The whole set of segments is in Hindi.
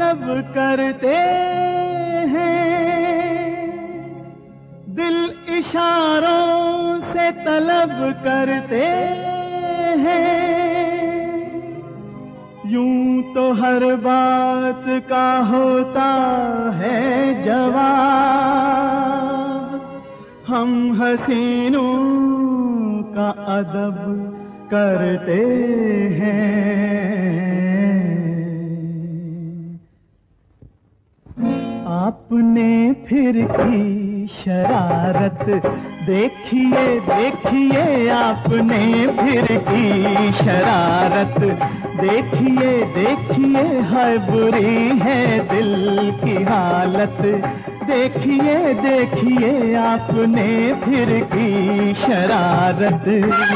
तलब करते हैं, दिल इशारों से तलब करते हैं। यूं तो हर बात का होता है जवाब, हम हसीनों का अदब करते हैं। आपने फिर की शरारत देखिए देखिए, आपने फिर की शरारत देखिए देखिए, है बुरी है दिल की हालत। देखिए देखिए, आपने फिर की शरारत।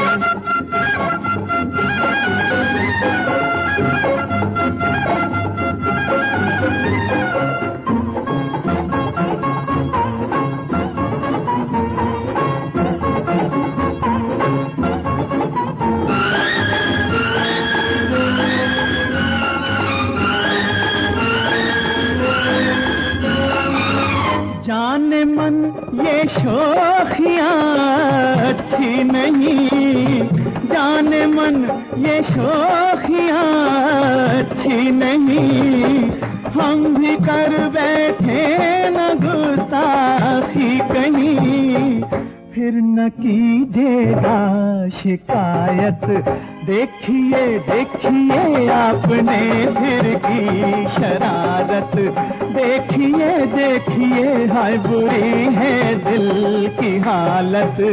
जाने मन ये शोखियाँ अच्छी नहीं, जाने मन ये शोखियाँ अच्छी नहीं। हम भी कर बैठे न गुस्ताखी कहीं, फिर न कीजिएगा शिकायत। देखिए देखिए, आपने फिर की शरारत। देखिए देखिए, हाय बुरी है दिल की हालत।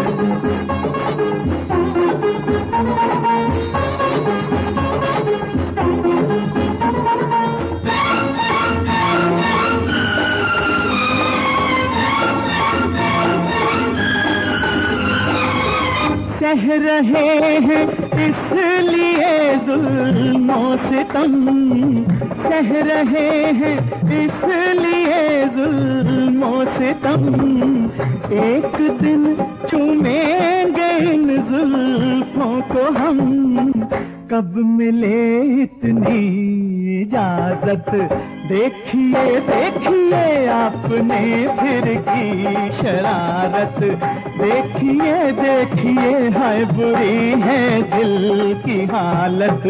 सह रहे हैं इसलिए जुल्मों सितम, सह रहे हैं इसलिए जुल्मों सितम। एक दिन चूमेंगे इन जुल्फों को हम, कब मिले इतनी इजाजत। देखिए देखिए, आपने फिर की शरारत। देखिए देखिए, हाय बुरी है दिल की हालत।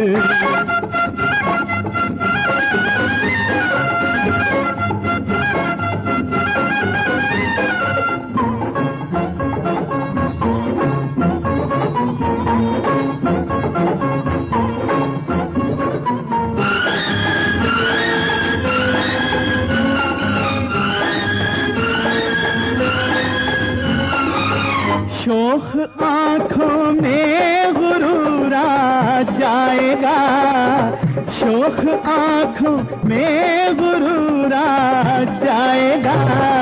शोख आँखों में गुरूर आ जाएगा, शोख आँखों में गुरूर आ जाएगा।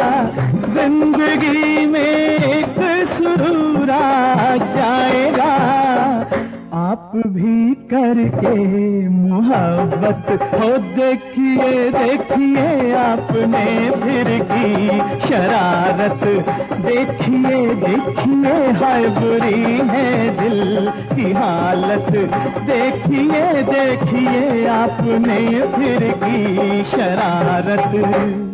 जिंदगी में एक सुरूर आ जाएगा। आप भी करके मोहब्बत हो, देखिए देखिए, आपने फिर की शरारत। देखिए देखिए, हाय बुरी है दिल की हालत। देखिए देखिए, आपने फिर की शरारत।